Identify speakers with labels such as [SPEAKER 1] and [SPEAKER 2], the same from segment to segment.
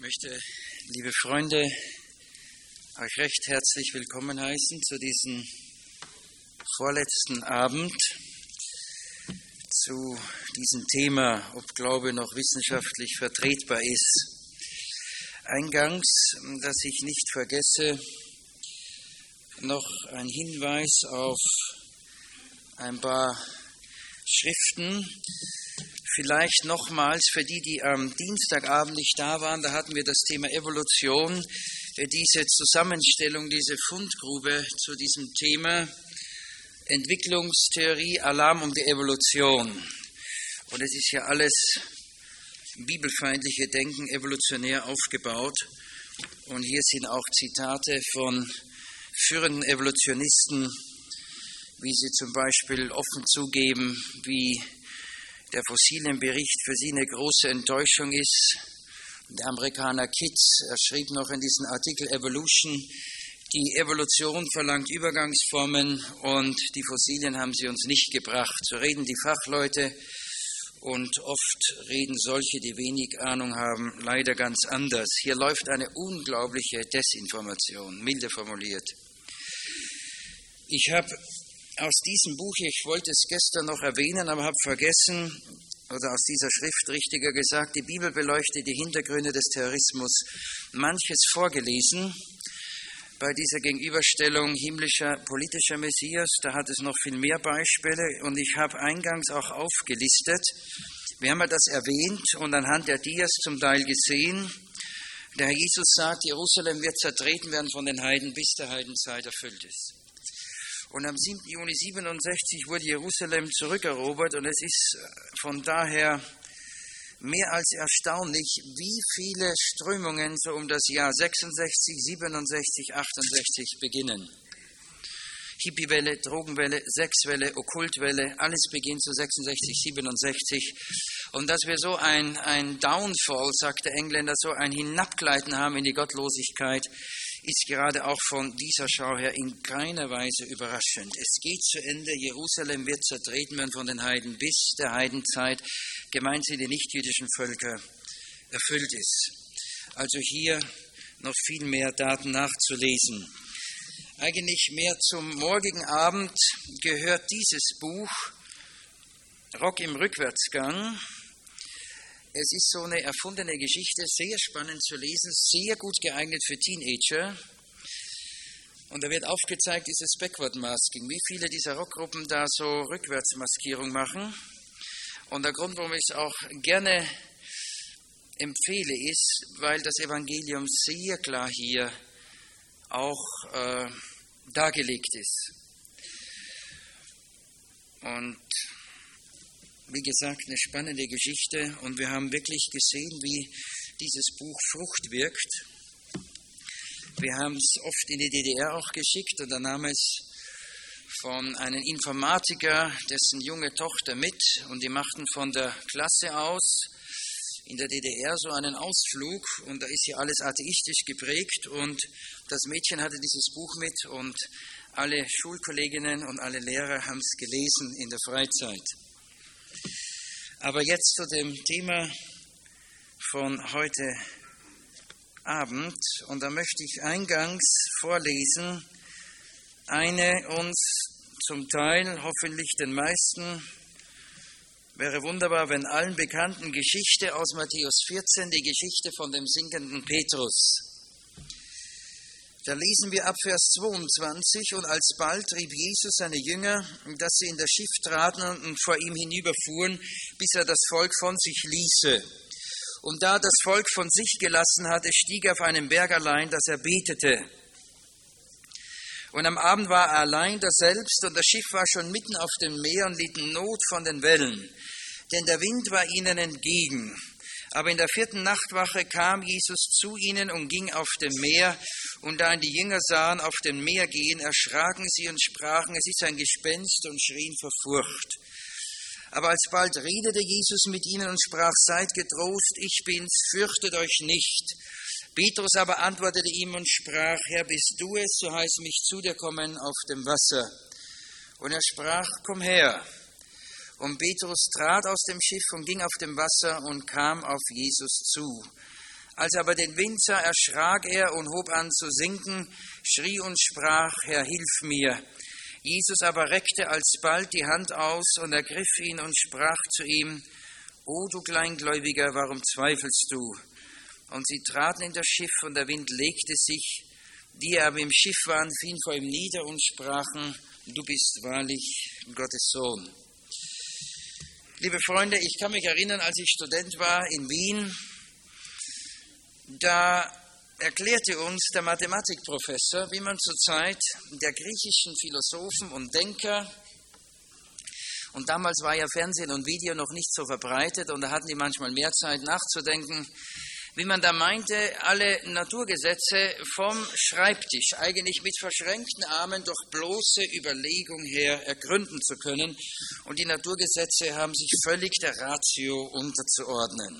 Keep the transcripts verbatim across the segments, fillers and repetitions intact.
[SPEAKER 1] möchte, liebe Freunde, euch recht herzlich willkommen heißen zu diesem vorletzten Abend, zu diesem Thema, ob Glaube noch wissenschaftlich vertretbar ist. Eingangs, dass ich nicht vergesse, noch ein Hinweis auf ein paar Schriften. Vielleicht nochmals für die, die am Dienstagabend nicht da waren, da hatten wir das Thema Evolution, diese Zusammenstellung, diese Fundgrube zu diesem Thema Entwicklungstheorie, Alarm um die Evolution. Und es ist ja alles bibelfeindliche Denken evolutionär aufgebaut. Und hier sind auch Zitate von führenden Evolutionisten, wie sie zum Beispiel offen zugeben, wie der Fossilienbericht für sie eine große Enttäuschung ist. Der Amerikaner Kitts, er schrieb noch in diesem Artikel Evolution, die Evolution verlangt Übergangsformen und die Fossilien haben sie uns nicht gebracht. So reden die Fachleute und oft reden solche, die wenig Ahnung haben, leider ganz anders. Hier läuft eine unglaubliche Desinformation, milde formuliert. Ich habe aus diesem Buch, ich wollte es gestern noch erwähnen, aber habe vergessen, oder aus dieser Schrift richtiger gesagt, die Bibel beleuchtet die Hintergründe des Terrorismus, manches vorgelesen. Bei dieser Gegenüberstellung himmlischer, politischer Messias, da hat es noch viel mehr Beispiele und ich habe eingangs auch aufgelistet. Wir haben ja das erwähnt und anhand der Dias zum Teil gesehen. Der Herr Jesus sagt, Jerusalem wird zertreten werden von den Heiden, bis der Heidenzeit erfüllt ist. Und am siebten Juni siebenundsechzig wurde Jerusalem zurückerobert und es ist von daher mehr als erstaunlich, wie viele Strömungen so um das Jahr sechsundsechzig, siebenundsechzig, achtundsechzig beginnen. Hippiewelle, Drogenwelle, Sexwelle, Okkultwelle, alles beginnt zu sechsundsechzig, siebenundsechzig. Und dass wir so ein, ein Downfall, sagt der Engländer, so ein Hinabgleiten haben in die Gottlosigkeit, ist gerade auch von dieser Schau her in keiner Weise überraschend. Es geht zu Ende, Jerusalem wird zertreten werden von den Heiden, bis der Heidenzeit, gemeint sind die nichtjüdischen Völker, erfüllt ist. Also hier noch viel mehr Daten nachzulesen. Eigentlich mehr zum morgigen Abend gehört dieses Buch, Rock im Rückwärtsgang. Es ist so eine erfundene Geschichte, sehr spannend zu lesen, sehr gut geeignet für Teenager. Und da wird aufgezeigt, dieses Backward-Masking, wie viele dieser Rockgruppen da so Rückwärtsmaskierung machen. Und der Grund, warum ich es auch gerne empfehle, ist, weil das Evangelium sehr klar hier auch äh, dargelegt ist. Und wie gesagt, eine spannende Geschichte und wir haben wirklich gesehen, wie dieses Buch Frucht wirkt. Wir haben es oft in die D D R auch geschickt und da nahm es von einem Informatiker, dessen junge Tochter mit und die machten von der Klasse aus in der D D R so einen Ausflug und da ist hier alles atheistisch geprägt und das Mädchen hatte dieses Buch mit und alle Schulkolleginnen und alle Lehrer haben es gelesen in der Freizeit. Aber jetzt zu dem Thema von heute Abend und da möchte ich eingangs vorlesen eine uns zum Teil, hoffentlich den meisten, wäre wunderbar, wenn allen bekannten Geschichte aus Matthäus vierzehn, die Geschichte von dem sinkenden Petrus. Da lesen wir ab Vers zweiundzwanzig, und alsbald trieb Jesus seine Jünger, dass sie in das Schiff traten und vor ihm hinüberfuhren, bis er das Volk von sich ließe. Und da das Volk von sich gelassen hatte, stieg er auf einen Berg allein, dass er betete. Und am Abend war er allein daselbst, und das Schiff war schon mitten auf dem Meer und litt Not von den Wellen, denn der Wind war ihnen entgegen. Aber in der vierten Nachtwache kam Jesus zu ihnen und ging auf dem Meer. Und da ihn die Jünger sahen auf dem Meer gehen, erschraken sie und sprachen, es ist ein Gespenst, und schrien vor Furcht. Aber alsbald redete Jesus mit ihnen und sprach, seid getrost, ich bin's, fürchtet euch nicht. Petrus aber antwortete ihm und sprach, Herr, bist du es, so heiß mich zu dir kommen auf dem Wasser. Und er sprach, komm her. Und Petrus trat aus dem Schiff und ging auf dem Wasser und kam auf Jesus zu. Als er aber den Wind sah, erschrak er und hob an zu sinken, schrie und sprach, Herr, hilf mir. Jesus aber reckte alsbald die Hand aus und ergriff ihn und sprach zu ihm, O du Kleingläubiger, warum zweifelst du? Und sie traten in das Schiff und der Wind legte sich. Die aber im Schiff waren, fielen vor ihm nieder und sprachen, du bist wahrlich Gottes Sohn. Liebe Freunde, ich kann mich erinnern, als ich Student war in Wien, da erklärte uns der Mathematikprofessor, wie man zur Zeit der griechischen Philosophen und Denker, und damals war ja Fernsehen und Video noch nicht so verbreitet und da hatten die manchmal mehr Zeit nachzudenken, wie man da meinte, alle Naturgesetze vom Schreibtisch eigentlich mit verschränkten Armen durch bloße Überlegung her ergründen zu können. Und die Naturgesetze haben sich völlig der Ratio unterzuordnen.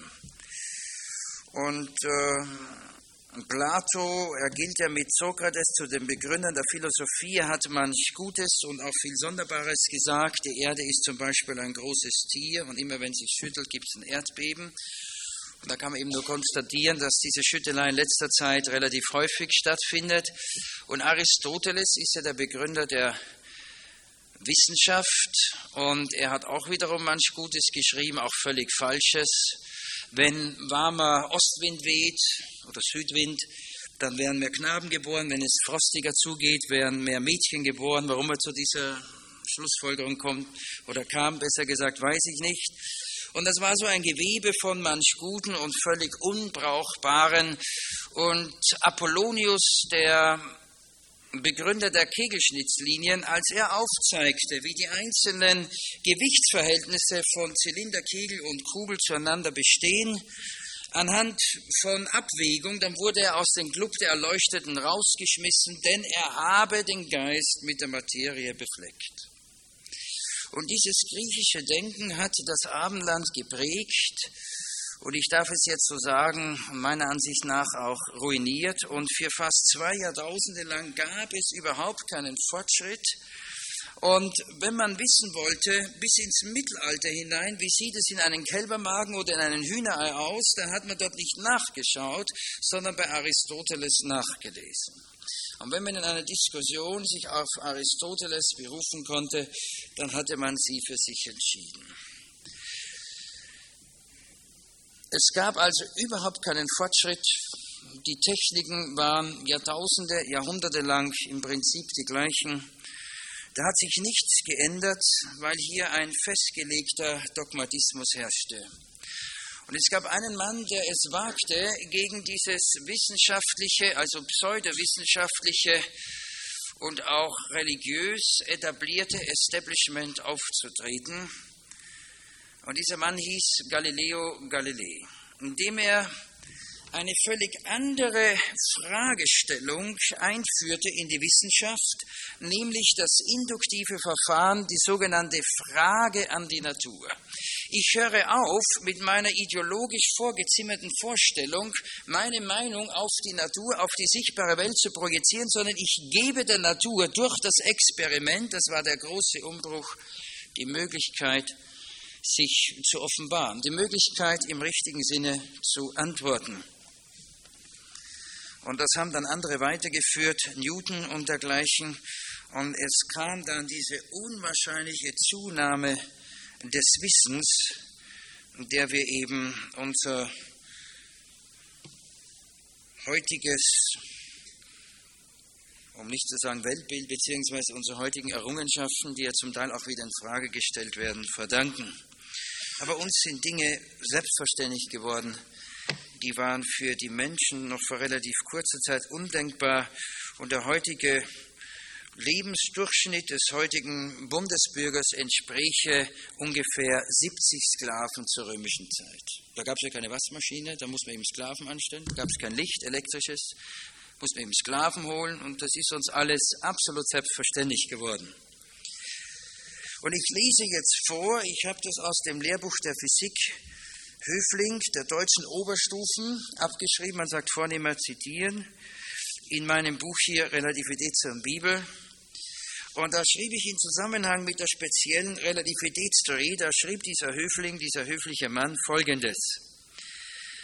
[SPEAKER 1] Und äh, Plato, er gilt ja mit Sokrates zu den Begründern der Philosophie, hat manch Gutes und auch viel Sonderbares gesagt. Die Erde ist zum Beispiel ein großes Tier und immer wenn es sich schüttelt, gibt es ein Erdbeben. Und da kann man eben nur konstatieren, dass diese Schüttelei in letzter Zeit relativ häufig stattfindet. Und Aristoteles ist ja der Begründer der Wissenschaft und er hat auch wiederum manch Gutes geschrieben, auch völlig Falsches. Wenn warmer Ostwind weht oder Südwind, dann werden mehr Knaben geboren. Wenn es frostiger zugeht, werden mehr Mädchen geboren. Warum er zu dieser Schlussfolgerung kommt oder kam, besser gesagt, weiß ich nicht. Und das war so ein Gewebe von manch Guten und völlig Unbrauchbaren. Und Apollonius, der Begründer der Kegelschnittslinien, als er aufzeigte, wie die einzelnen Gewichtsverhältnisse von Zylinder, Kegel und Kugel zueinander bestehen, anhand von Abwägung, dann wurde er aus dem Club der Erleuchteten rausgeschmissen, denn er habe den Geist mit der Materie befleckt. Und dieses griechische Denken hat das Abendland geprägt und ich darf es jetzt so sagen, meiner Ansicht nach auch ruiniert. Und für fast zwei Jahrtausende lang gab es überhaupt keinen Fortschritt. Und wenn man wissen wollte, bis ins Mittelalter hinein, wie sieht es in einem Kälbermagen oder in einem Hühnerei aus, dann hat man dort nicht nachgeschaut, sondern bei Aristoteles nachgelesen. Und wenn man in einer Diskussion sich auf Aristoteles berufen konnte, dann hatte man sie für sich entschieden. Es gab also überhaupt keinen Fortschritt. Die Techniken waren Jahrtausende, Jahrhunderte lang im Prinzip die gleichen. Da hat sich nichts geändert, weil hier ein festgelegter Dogmatismus herrschte. Und es gab einen Mann, der es wagte, gegen dieses wissenschaftliche, also pseudowissenschaftliche und auch religiös etablierte Establishment aufzutreten. Und dieser Mann hieß Galileo Galilei, indem er eine völlig andere Fragestellung einführte in die Wissenschaft, nämlich das induktive Verfahren, die sogenannte Frage an die Natur. Ich höre auf, mit meiner ideologisch vorgezimmerten Vorstellung meine Meinung auf die Natur, auf die sichtbare Welt zu projizieren, sondern ich gebe der Natur durch das Experiment, das war der große Umbruch, die Möglichkeit, sich zu offenbaren, die Möglichkeit, im richtigen Sinne zu antworten. Und das haben dann andere weitergeführt, Newton und dergleichen. Und es kam dann diese unwahrscheinliche Zunahme des Wissens, der wir eben unser heutiges, um nicht zu sagen Weltbild, beziehungsweise unsere heutigen Errungenschaften, die ja zum Teil auch wieder in Frage gestellt werden, verdanken. Aber uns sind Dinge selbstverständlich geworden, die waren für die Menschen noch vor relativ kurzer Zeit undenkbar. Und der heutige Lebensdurchschnitt des heutigen Bundesbürgers entspräche ungefähr siebzig Sklaven zur römischen Zeit. Da gab es ja keine Waschmaschine, da muss man eben Sklaven anstellen, da gab es kein Licht, elektrisches, muss man eben Sklaven holen und das ist uns alles absolut selbstverständlich geworden. Und ich lese jetzt vor, ich habe das aus dem Lehrbuch der Physik Höfling der deutschen Oberstufen abgeschrieben, man sagt vornehmer zitieren, in meinem Buch hier Relativität zur Bibel. Und da schrieb ich in Zusammenhang mit der speziellen Relativitätstheorie, da schrieb dieser Höfling, dieser höfliche Mann Folgendes.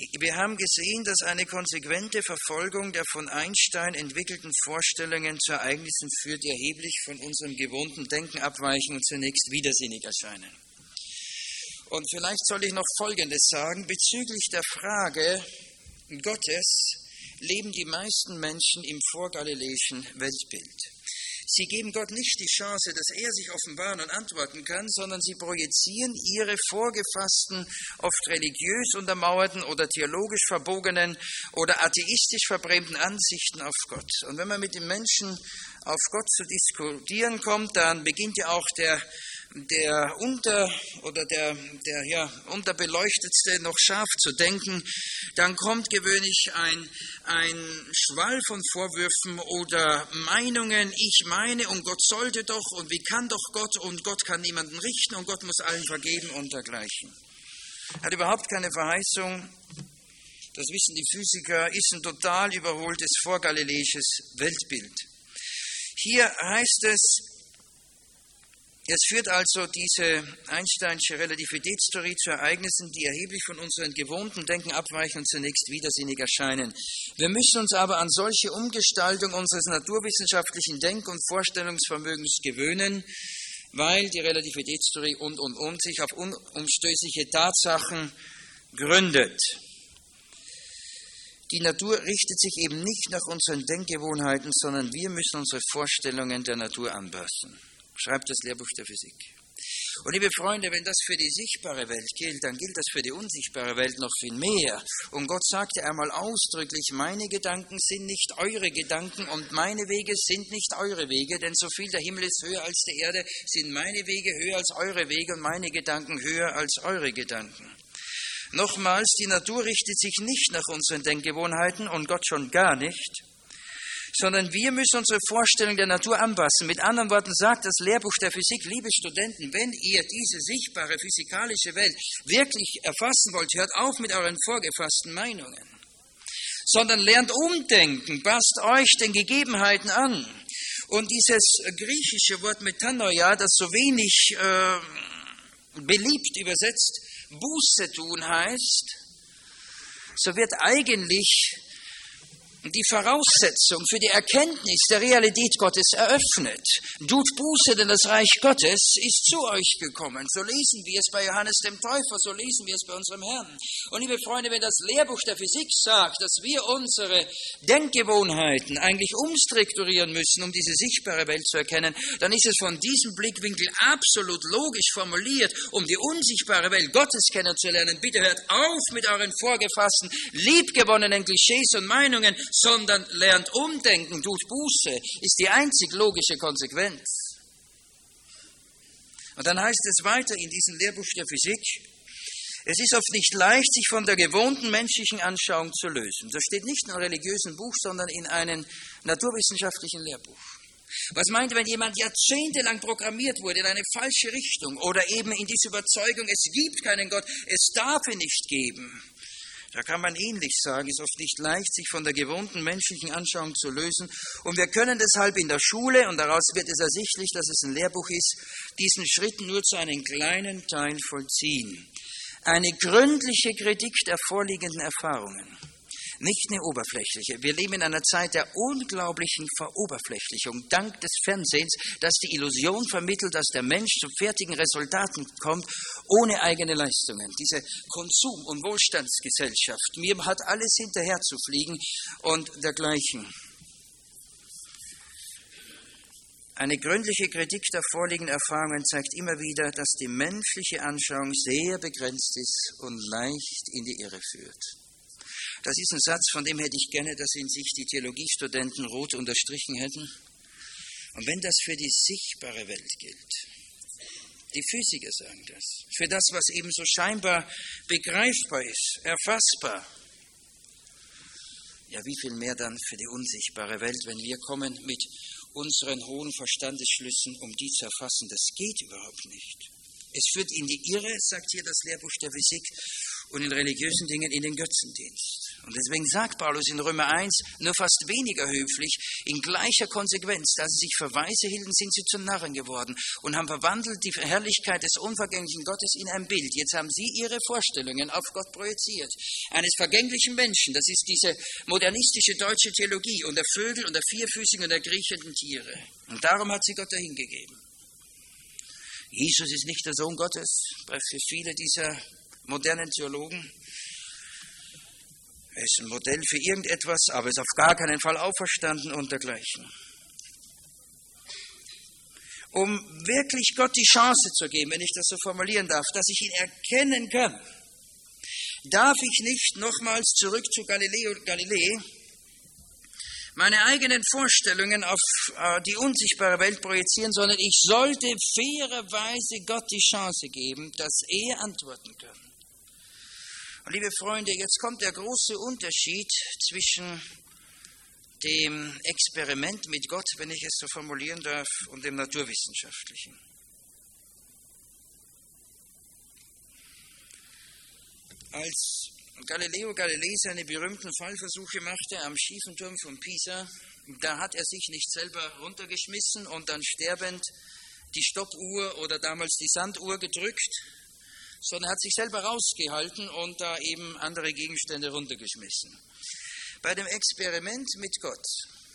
[SPEAKER 1] Wir haben gesehen, dass eine konsequente Verfolgung der von Einstein entwickelten Vorstellungen zu Ereignissen führt, die erheblich von unserem gewohnten Denken abweichen und zunächst widersinnig erscheinen. Und vielleicht soll ich noch Folgendes sagen. Bezüglich der Frage Gottes leben die meisten Menschen im vorgaliläischen Weltbild. Sie geben Gott nicht die Chance, dass er sich offenbaren und antworten kann, sondern sie projizieren ihre vorgefassten, oft religiös untermauerten oder theologisch verbogenen oder atheistisch verbrämten Ansichten auf Gott. Und wenn man mit den Menschen auf Gott zu diskutieren kommt, dann beginnt ja auch der der unter oder der, der ja, unterbeleuchtetste noch scharf zu denken, dann kommt gewöhnlich ein, ein Schwall von Vorwürfen oder Meinungen, ich meine und Gott sollte doch und wie kann doch Gott und Gott kann niemanden richten und Gott muss allen vergeben und dergleichen. Hat überhaupt keine Verheißung, das wissen die Physiker, ist ein total überholtes vorgaliläisches Weltbild. Hier heißt es, es führt also diese Einsteinsche Relativitätstheorie zu Ereignissen, die erheblich von unserem gewohnten Denken abweichen und zunächst widersinnig erscheinen. Wir müssen uns aber an solche Umgestaltung unseres naturwissenschaftlichen Denk- und Vorstellungsvermögens gewöhnen, weil die Relativitätstheorie und, und, und sich auf unumstößliche Tatsachen gründet. Die Natur richtet sich eben nicht nach unseren Denkgewohnheiten, sondern wir müssen unsere Vorstellungen der Natur anpassen. Schreibt das Lehrbuch der Physik. Und liebe Freunde, wenn das für die sichtbare Welt gilt, dann gilt das für die unsichtbare Welt noch viel mehr. Und Gott sagte einmal ausdrücklich, meine Gedanken sind nicht eure Gedanken und meine Wege sind nicht eure Wege, denn so viel der Himmel ist höher als die Erde, sind meine Wege höher als eure Wege und meine Gedanken höher als eure Gedanken. Nochmals, die Natur richtet sich nicht nach unseren Denkgewohnheiten und Gott schon gar nicht, sondern wir müssen unsere Vorstellung der Natur anpassen. Mit anderen Worten sagt das Lehrbuch der Physik, liebe Studenten, wenn ihr diese sichtbare physikalische Welt wirklich erfassen wollt, hört auf mit euren vorgefassten Meinungen, sondern lernt umdenken, passt euch den Gegebenheiten an. Und dieses griechische Wort Metanoia, das so wenig äh, beliebt übersetzt Buße tun heißt, so wird eigentlich die Voraussetzung für die Erkenntnis der Realität Gottes eröffnet. Tut Buße, denn das Reich Gottes ist zu euch gekommen. So lesen wir es bei Johannes dem Täufer, so lesen wir es bei unserem Herrn. Und liebe Freunde, wenn das Lehrbuch der Physik sagt, dass wir unsere Denkgewohnheiten eigentlich umstrukturieren müssen, um diese sichtbare Welt zu erkennen, dann ist es von diesem Blickwinkel absolut logisch formuliert, um die unsichtbare Welt Gottes kennenzulernen. Bitte hört auf mit euren vorgefassten, liebgewonnenen Klischees und Meinungen, sondern lernt umdenken, tut Buße, ist die einzig logische Konsequenz. Und dann heißt es weiter in diesem Lehrbuch der Physik, es ist oft nicht leicht, sich von der gewohnten menschlichen Anschauung zu lösen. Das steht nicht in einem religiösen Buch, sondern in einem naturwissenschaftlichen Lehrbuch. Was meint, wenn jemand jahrzehntelang programmiert wurde in eine falsche Richtung oder eben in diese Überzeugung, es gibt keinen Gott, es darf ihn nicht geben? Da kann man ähnlich sagen, es ist oft nicht leicht, sich von der gewohnten menschlichen Anschauung zu lösen. Und wir können deshalb in der Schule, und daraus wird es ersichtlich, dass es ein Lehrbuch ist, diesen Schritt nur zu einem kleinen Teil vollziehen. Eine gründliche Kritik der vorliegenden Erfahrungen. Nicht eine oberflächliche. Wir leben in einer Zeit der unglaublichen Veroberflächlichung, dank des Fernsehens, das die Illusion vermittelt, dass der Mensch zu fertigen Resultaten kommt, ohne eigene Leistungen. Diese Konsum- und Wohlstandsgesellschaft, mir hat alles hinterher zu fliegen und dergleichen. Eine gründliche Kritik der vorliegenden Erfahrungen zeigt immer wieder, dass die menschliche Anschauung sehr begrenzt ist und leicht in die Irre führt. Das ist ein Satz, von dem hätte ich gerne, dass ihn sich die Theologiestudenten rot unterstrichen hätten. Und wenn das für die sichtbare Welt gilt, die Physiker sagen das, für das, was eben so scheinbar begreifbar ist, erfassbar, ja, wie viel mehr dann für die unsichtbare Welt, wenn wir kommen mit unseren hohen Verstandesschlüssen, um die zu erfassen. Das geht überhaupt nicht. Es führt in die Irre, sagt hier das Lehrbuch der Physik, und in religiösen Dingen in den Götzendienst. Und deswegen sagt Paulus in Römer eins, nur fast weniger höflich, in gleicher Konsequenz, da sie sich für Weise hielten, sind sie zu Narren geworden und haben verwandelt die Herrlichkeit des unvergänglichen Gottes in ein Bild. Jetzt haben sie ihre Vorstellungen auf Gott projiziert, eines vergänglichen Menschen. Das ist diese modernistische deutsche Theologie und der Vögel und der vierfüßigen und der kriechenden Tiere. Und darum hat sie Gott dahingegeben. Jesus ist nicht der Sohn Gottes, für viele dieser modernen Theologen. Er ist ein Modell für irgendetwas, aber ist auf gar keinen Fall auferstanden und dergleichen. Um wirklich Gott die Chance zu geben, wenn ich das so formulieren darf, dass ich ihn erkennen kann, darf ich nicht nochmals zurück zu Galileo Galilei meine eigenen Vorstellungen auf die unsichtbare Welt projizieren, sondern ich sollte fairerweise Gott die Chance geben, dass er antworten kann. Und liebe Freunde, jetzt kommt der große Unterschied zwischen dem Experiment mit Gott, wenn ich es so formulieren darf, und dem naturwissenschaftlichen. Als Galileo Galilei seine berühmten Fallversuche machte am schiefen Turm von Pisa, da hat er sich nicht selber runtergeschmissen und dann sterbend die Stoppuhr oder damals die Sanduhr gedrückt, sondern er hat sich selber rausgehalten und da eben andere Gegenstände runtergeschmissen. Bei dem Experiment mit Gott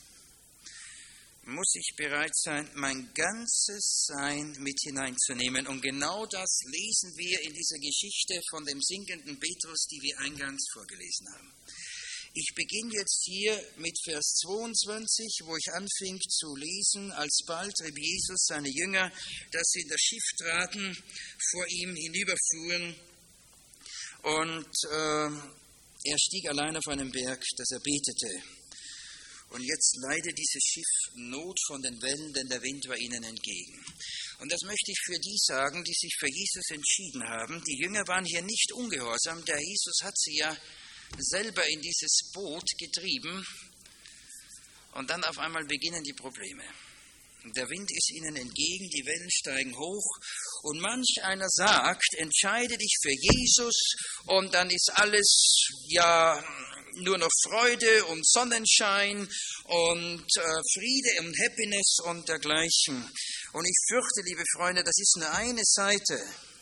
[SPEAKER 1] muss ich bereit sein, mein ganzes Sein mit hineinzunehmen. Und genau das lesen wir in dieser Geschichte von dem sinkenden Petrus, die wir eingangs vorgelesen haben. Ich beginne jetzt hier mit Vers zweiundzwanzig, wo ich anfing zu lesen, alsbald trieb Jesus seine Jünger, dass sie in das Schiff traten, vor ihm hinüberfuhren und äh, er stieg allein auf einen Berg, dass er betete. Und jetzt leidet dieses Schiff Not von den Wellen, denn der Wind war ihnen entgegen. Und das möchte ich für die sagen, die sich für Jesus entschieden haben. Die Jünger waren hier nicht ungehorsam, der Jesus hat sie ja selber in dieses Boot getrieben und dann auf einmal beginnen die Probleme. Der Wind ist ihnen entgegen, die Wellen steigen hoch und manch einer sagt, entscheide dich für Jesus und dann ist alles ja nur noch Freude und Sonnenschein und äh, Friede und Happiness und dergleichen. Und ich fürchte, liebe Freunde, das ist nur eine Seite.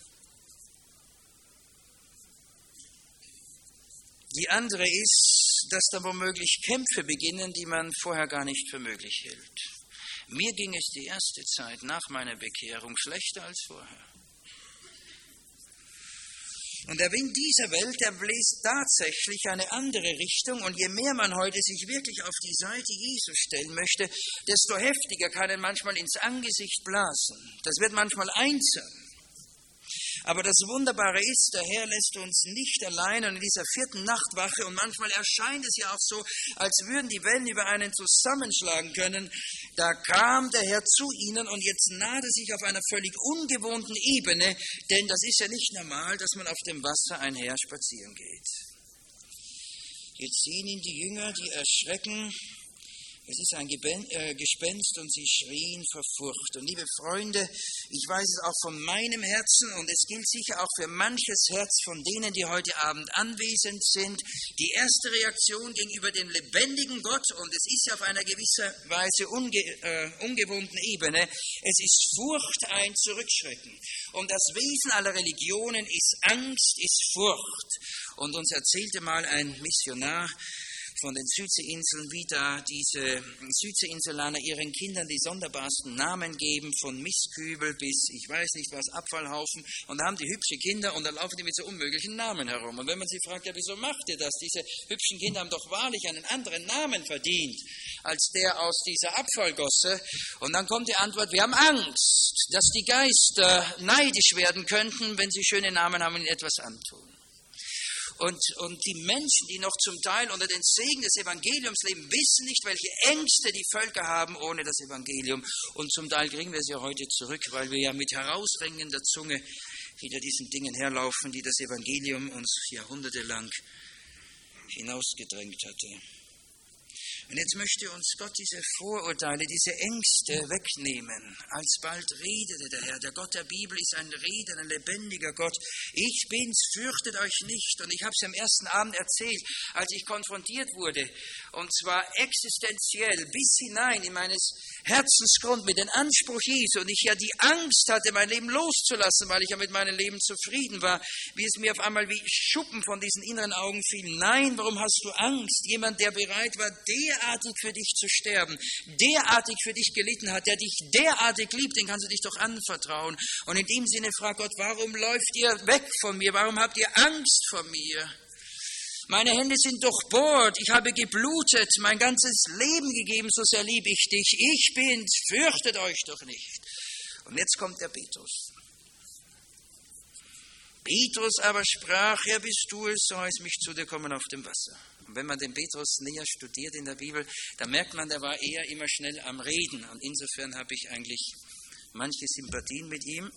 [SPEAKER 1] Die andere ist, dass da womöglich Kämpfe beginnen, die man vorher gar nicht für möglich hielt. Mir ging es die erste Zeit nach meiner Bekehrung schlechter als vorher. Und der Wind dieser Welt, der bläst tatsächlich eine andere Richtung. Und je mehr man heute sich wirklich auf die Seite Jesus stellen möchte, desto heftiger kann er manchmal ins Angesicht blasen. Das wird manchmal einsam. Aber das Wunderbare ist, der Herr lässt uns nicht allein und in dieser vierten Nachtwache, und manchmal erscheint es ja auch so, als würden die Wellen über einen zusammenschlagen können, da kam der Herr zu ihnen und jetzt naht er sich auf einer völlig ungewohnten Ebene, denn das ist ja nicht normal, dass man auf dem Wasser einher spazieren geht. Jetzt sehen ihn die Jünger, die erschrecken. Es ist ein Gespenst und sie schrien vor Furcht. Und liebe Freunde, ich weiß es auch von meinem Herzen und es gilt sicher auch für manches Herz von denen, die heute Abend anwesend sind. Die erste Reaktion gegenüber dem lebendigen Gott, und es ist ja auf einer gewisser Weise unge, äh, ungewohnten Ebene, es ist Furcht, ein Zurückschrecken. Und das Wesen aller Religionen ist Angst, ist Furcht. Und uns erzählte mal ein Missionar von den Südseeinseln, wie da diese Südseeinselaner ihren Kindern die sonderbarsten Namen geben, von Mistkübel bis, ich weiß nicht was, Abfallhaufen. Und da haben die hübsche Kinder und dann laufen die mit so unmöglichen Namen herum. Und wenn man sie fragt, ja, wieso macht ihr das? Diese hübschen Kinder haben doch wahrlich einen anderen Namen verdient als der aus dieser Abfallgosse. Und dann kommt die Antwort, wir haben Angst, dass die Geister neidisch werden könnten, wenn sie schöne Namen haben und ihnen etwas antun. Und, und die Menschen, die noch zum Teil unter den Segen des Evangeliums leben, wissen nicht, welche Ängste die Völker haben ohne das Evangelium. Und zum Teil kriegen wir sie heute zurück, weil wir ja mit herausringender Zunge hinter diesen Dingen herlaufen, die das Evangelium uns jahrhundertelang hinausgedrängt hatte. Und jetzt möchte uns Gott diese Vorurteile, diese Ängste wegnehmen. Alsbald redete der Herr. Der Gott der Bibel ist ein redender, lebendiger Gott. Ich bin's, fürchtet euch nicht. Und ich habe es am ersten Abend erzählt, als ich konfrontiert wurde. Und zwar existenziell, bis hinein in meines Herzensgrund mit dem Anspruch Jesu. Und ich ja die Angst hatte, mein Leben loszulassen, weil ich ja mit meinem Leben zufrieden war. Wie es mir auf einmal wie Schuppen von diesen inneren Augen fiel. Nein, warum hast du Angst? Jemand, der bereit war, der derartig für dich zu sterben, derartig für dich gelitten hat, der dich derartig liebt, den kannst du dich doch anvertrauen. Und in dem Sinne fragt Gott, warum läuft ihr weg von mir? Warum habt ihr Angst vor mir? Meine Hände sind durchbohrt, ich habe geblutet, mein ganzes Leben gegeben, so sehr liebe ich dich. Ich bin's, fürchtet euch doch nicht. Und jetzt kommt der Petrus. Petrus aber sprach, Herr, bist du es, so heißt mich zu dir kommen auf dem Wasser. Und wenn man den Petrus näher studiert in der Bibel, dann merkt man, der war eher immer schnell am Reden. Und insofern habe ich eigentlich manche Sympathien mit ihm.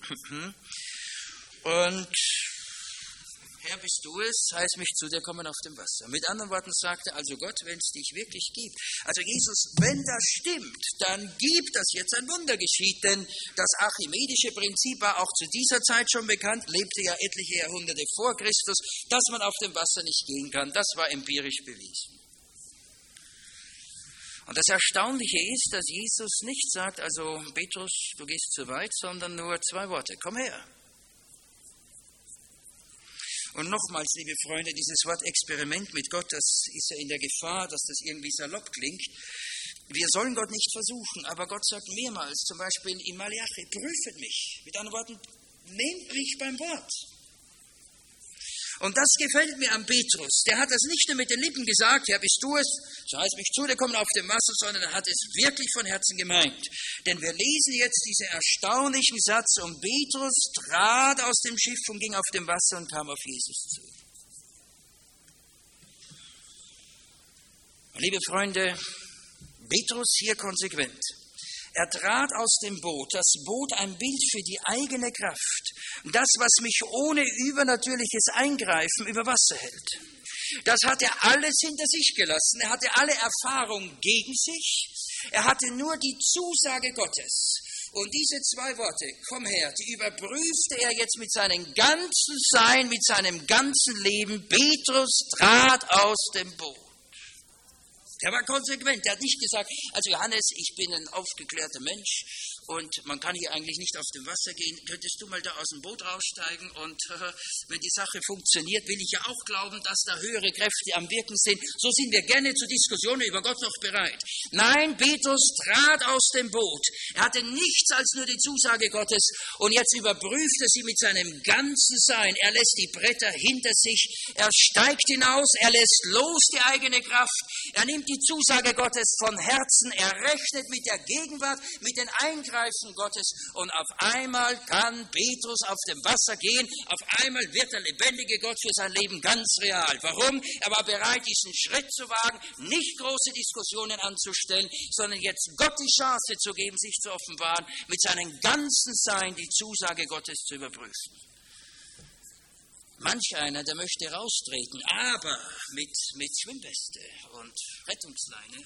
[SPEAKER 1] Und Herr, bist du es, heißt mich zu dir kommen auf dem Wasser. Mit anderen Worten sagte also Gott, wenn es dich wirklich gibt. Also Jesus, wenn das stimmt, dann gibt, dass jetzt ein Wunder geschieht. Denn das archimedische Prinzip war auch zu dieser Zeit schon bekannt, lebte ja etliche Jahrhunderte vor Christus, dass man auf dem Wasser nicht gehen kann. Das war empirisch bewiesen. Und das Erstaunliche ist, dass Jesus nicht sagt, also Petrus, du gehst zu weit, sondern nur zwei Worte, komm her. Und nochmals, liebe Freunde, dieses Wort Experiment mit Gott, das ist ja in der Gefahr, dass das irgendwie salopp klingt. Wir sollen Gott nicht versuchen, aber Gott sagt mehrmals, zum Beispiel in Malachi, prüfet mich. Mit anderen Worten, nehmt mich beim Wort. Und das gefällt mir am Petrus. Der hat das nicht nur mit den Lippen gesagt, Herr, bist du es, so heißt mich zu dir kommen auf dem Wasser, sondern er hat es wirklich von Herzen gemeint. Denn wir lesen jetzt diesen erstaunlichen Satz, und Petrus trat aus dem Schiff und ging auf dem Wasser und kam auf Jesus zu. Und liebe Freunde, Petrus hier konsequent. Er trat aus dem Boot, das Boot ein Bild für die eigene Kraft, das, was mich ohne übernatürliches Eingreifen über Wasser hält. Das hat er alles hinter sich gelassen, er hatte alle Erfahrung gegen sich, er hatte nur die Zusage Gottes. Und diese zwei Worte, komm her, die überprüfte er jetzt mit seinem ganzen Sein, mit seinem ganzen Leben. Petrus trat aus dem Boot. Der war konsequent, der hat nicht gesagt, also Johannes, ich bin ein aufgeklärter Mensch und man kann hier eigentlich nicht auf dem Wasser gehen, könntest du mal da aus dem Boot raussteigen und äh, wenn die Sache funktioniert, will ich ja auch glauben, dass da höhere Kräfte am Wirken sind. So sind wir gerne zu Diskussionen über Gott noch bereit. Nein, Petrus trat aus dem Boot. Er hatte nichts als nur die Zusage Gottes und jetzt überprüft er sie mit seinem ganzen Sein. Er lässt die Bretter hinter sich, er steigt hinaus, er lässt los die eigene Kraft, er nimmt die Zusage Gottes von Herzen, er rechnet mit der Gegenwart, mit den Eingreifen Gottes und auf einmal kann Petrus auf dem Wasser gehen, auf einmal wird der lebendige Gott für sein Leben ganz real. Warum? Er war bereit, diesen Schritt zu wagen, nicht große Diskussionen anzustellen, sondern jetzt Gott die Chance zu geben, sich zu offenbaren, mit seinem ganzen Sein die Zusage Gottes zu überprüfen. Manch einer, der möchte raustreten, aber mit, mit Schwimmweste und Rettungsleine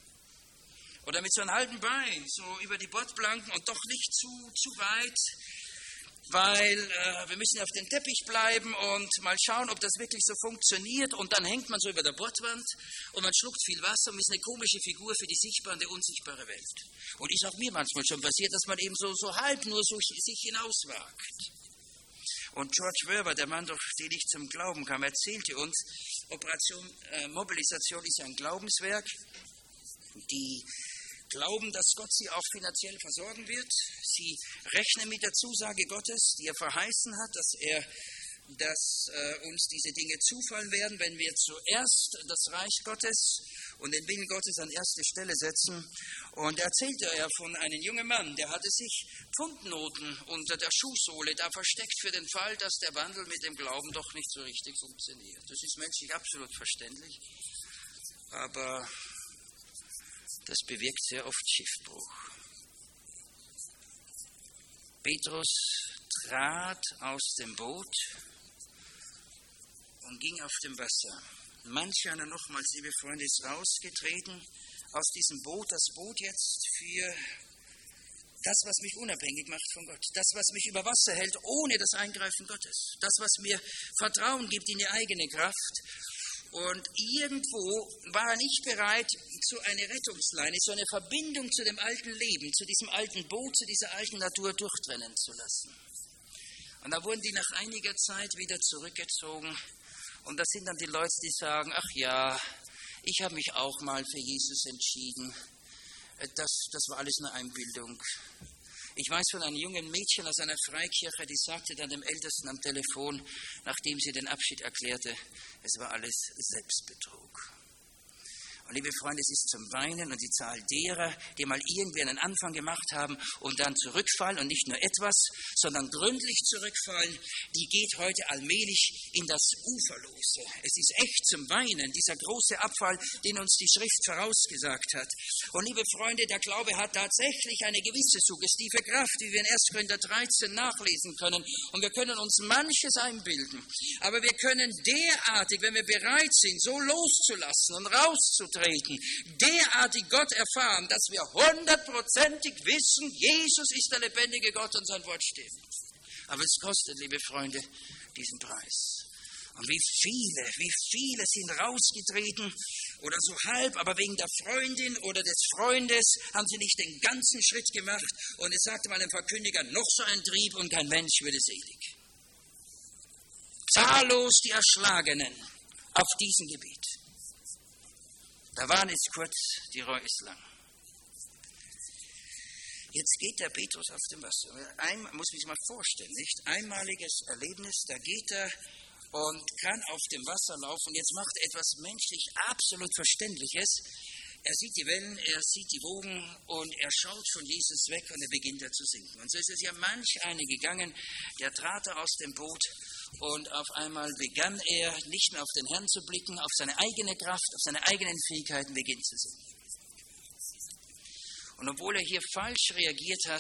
[SPEAKER 1] oder mit so einem halben Bein, so über die Bordplanken und doch nicht zu, zu weit, weil äh, wir müssen auf dem Teppich bleiben und mal schauen, ob das wirklich so funktioniert. Und dann hängt man so über der Bordwand und man schluckt viel Wasser und ist eine komische Figur für die sichtbare und die unsichtbare Welt. Und ist auch mir manchmal schon passiert, dass man eben so, so halb nur so sich hinauswagt. Und George Werber, der Mann, durch den ich zum Glauben kam, erzählte uns, Operation äh, Mobilisation ist ein Glaubenswerk. Die glauben, dass Gott sie auch finanziell versorgen wird. Sie rechnen mit der Zusage Gottes, die er verheißen hat, dass er dass äh, uns diese Dinge zufallen werden, wenn wir zuerst das Reich Gottes und den Willen Gottes an erste Stelle setzen. Und erzählte er von einem jungen Mann, der hatte sich Pfundnoten unter der Schuhsohle da versteckt für den Fall, dass der Wandel mit dem Glauben doch nicht so richtig funktioniert. Das ist menschlich absolut verständlich, aber das bewirkt sehr oft Schiffbruch. Petrus trat aus dem Boot und ging auf dem Wasser. manch einer nochmals, liebe Freunde, ist rausgetreten aus diesem Boot, das Boot jetzt für das, was mich unabhängig macht von Gott, das, was mich über Wasser hält, ohne das Eingreifen Gottes, das, was mir Vertrauen gibt in die eigene Kraft. Und irgendwo war er nicht bereit, zu einer Rettungsleine, so eine Verbindung zu dem alten Leben, zu diesem alten Boot, zu dieser alten Natur durchtrennen zu lassen. Und da wurden die nach einiger Zeit wieder zurückgezogen. Und das sind dann die Leute, die sagen, ach ja, ich habe mich auch mal für Jesus entschieden. Das, das war alles eine Einbildung. Ich weiß von einem jungen Mädchen aus einer Freikirche, die sagte dann dem Ältesten am Telefon, nachdem sie den Abschied erklärte, es war alles Selbstbetrug. Und liebe Freunde, es ist zum Weinen, und die Zahl derer, die mal irgendwie einen Anfang gemacht haben und dann zurückfallen und nicht nur etwas, sondern gründlich zurückfallen, die geht heute allmählich in das Uferlose. Es ist echt zum Weinen, dieser große Abfall, den uns die Schrift vorausgesagt hat. Und liebe Freunde, der Glaube hat tatsächlich eine gewisse suggestive Kraft, wie wir in erster Korinther dreizehn nachlesen können. Und wir können uns manches einbilden. Aber wir können derartig, wenn wir bereit sind, so loszulassen und rauszutreten, derartig Gott erfahren, dass wir hundertprozentig wissen, Jesus ist der lebendige Gott und sein Wort steht. Aber es kostet, liebe Freunde, diesen Preis. Und wie viele, wie viele sind rausgetreten oder so halb, aber wegen der Freundin oder des Freundes haben sie nicht den ganzen Schritt gemacht. Und es sagte mal dem Verkündiger, noch so ein Trieb und kein Mensch würde selig. Zahllos die Erschlagenen auf diesem Gebiet. Da waren es kurz, die Reue ist lang. Jetzt geht der Petrus auf dem Wasser. Ein, muss man sich mal vorstellen, nicht? Einmaliges Erlebnis, da geht er und kann auf dem Wasser laufen. Jetzt macht er etwas menschlich absolut Verständliches. Er sieht die Wellen, er sieht die Wogen und er schaut von Jesus weg und er beginnt da zu sinken. Und so ist es ja manch eine gegangen, der trat aus dem Boot und auf einmal begann er nicht mehr auf den Herrn zu blicken, auf seine eigene Kraft, auf seine eigenen Fähigkeiten beginnt zu sinken. Und obwohl er hier falsch reagiert hat,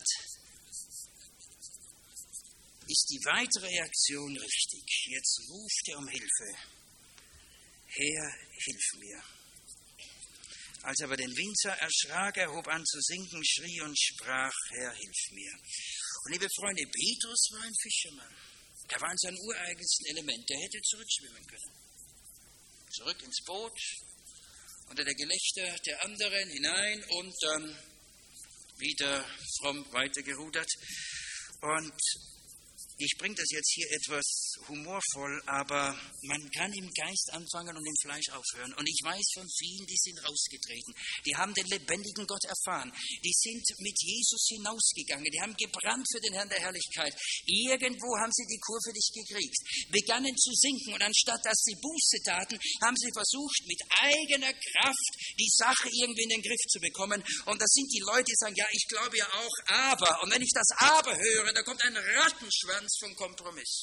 [SPEAKER 1] ist die weitere Reaktion richtig. Jetzt ruft er um Hilfe. Herr, hilf mir. Als aber den Wind sah, erschrak er, hob an zu sinken, schrie und sprach, Herr, hilf mir. Und liebe Freunde, Petrus war ein Fischermann. Er war in seinem ureigensten Element. Der hätte zurückschwimmen können. Zurück ins Boot, unter der Gelächter der anderen hinein und dann wieder fromm weitergerudert. Und ich bringe das jetzt hier etwas humorvoll, aber man kann im Geist anfangen und im Fleisch aufhören. Und ich weiß von vielen, die sind rausgetreten. Die haben den lebendigen Gott erfahren. Die sind mit Jesus hinausgegangen. Die haben gebrannt für den Herrn der Herrlichkeit. Irgendwo haben sie die Kurve nicht gekriegt. Begannen zu sinken und anstatt dass sie Buße taten, haben sie versucht, mit eigener Kraft die Sache irgendwie in den Griff zu bekommen. Und das sind die Leute, die sagen, ja, ich glaube ja auch, aber. Und wenn ich das aber höre, da kommt ein Rattenschwanz vom Kompromiss.